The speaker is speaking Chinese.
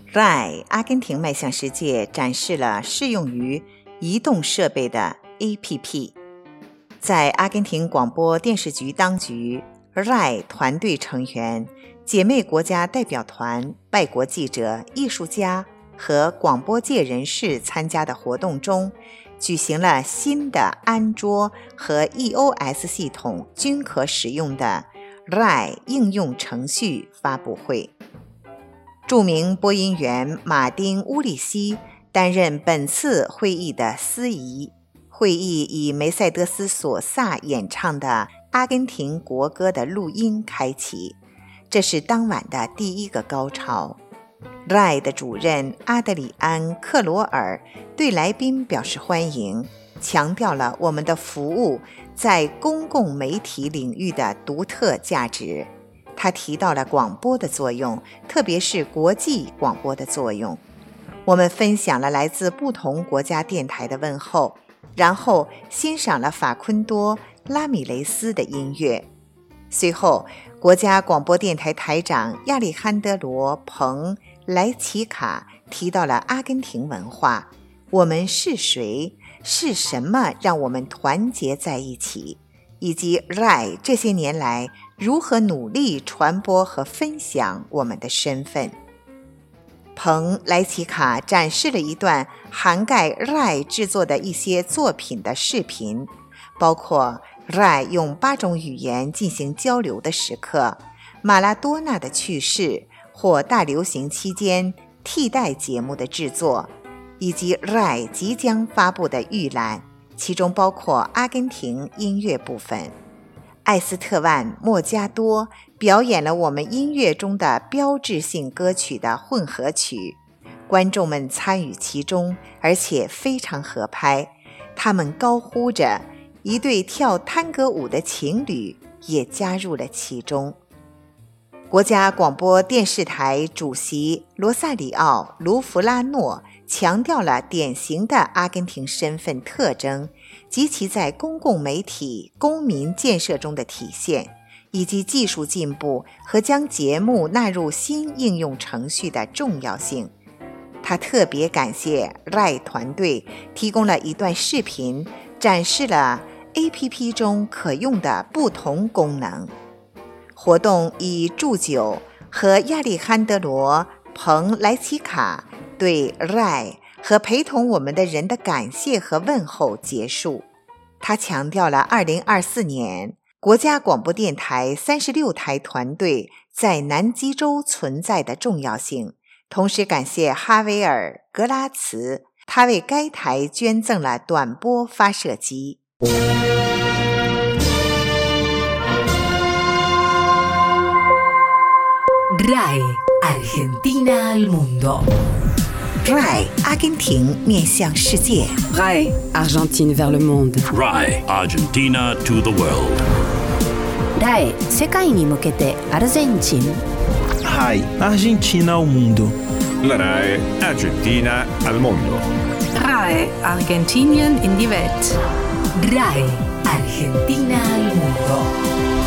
RAI 阿根廷迈向世界展示了适用于移动设备的 APP。 在阿根廷广播电视局当局 RAI 团队成员、姐妹国家代表团、外国记者、艺术家和广播界人士参加的活动中，举行了新的安卓和 iOS 系统均可使用的 RAI 应用程序发布会。著名播音员马丁·乌里希担任本次会议的司仪。会议以梅赛德斯·索萨演唱的阿根廷国歌的录音开启，这是当晚的第一个高潮。RAI 的主任阿德里安·克罗尔对来宾表示欢迎，强调了我们的服务在公共媒体领域的独特价值。他提到了广播的作用，特别是国际广播的作用。我们分享了来自不同国家电台的问候，然后欣赏了法昆多·拉米雷斯的音乐。随后，国家广播电台台长亚历罕德罗·彭莱奇卡提到了阿根廷文化，我们是谁，是什么让我们团结在一起，以及 RAI 这些年来如何努力传播和分享我们的身份。彭莱奇卡展示了一段涵盖 RAI 制作的一些作品的视频，包括 RAI 用8种语言进行交流的时刻、马拉多纳的去世或大流行期间替代节目的制作，以及 RAI 即将发布的预览，其中包括阿根廷音乐部分。艾斯特万·莫加多表演了我们音乐中的标志性歌曲的混合曲，观众们参与其中，而且非常合拍。他们高呼着，一对跳探戈舞的情侣也加入了其中。国家广播电视台主席罗萨里奥·卢弗拉诺强调了典型的阿根廷身份特征及其在公共媒体公民建设中的体现，以及技术进步和将节目纳入新应用程序的重要性。他特别感谢 RAI 团队提供了一段视频，展示了 APP 中可用的不同功能。活动以祝酒和亚历罕德罗·彭莱奇卡对 RAI 和陪同我们的人的感谢和问候结束。他强调了2024年国家广播电台36台团队在南极洲存在的重要性，同时感谢哈维尔·格拉茨，他为该台捐赠了短波发射机。 RAI Argentina al mundo. RAI 阿根廷面向世界。 RAI Argentine vers le monde. RAI Argentina to the world. RAI 世界に向けてアルゼンチン。 RAI Argentina al mundo. La RAI Argentina al mondo. RAI Argentinien in die Welt. RAI Argentina al mundo.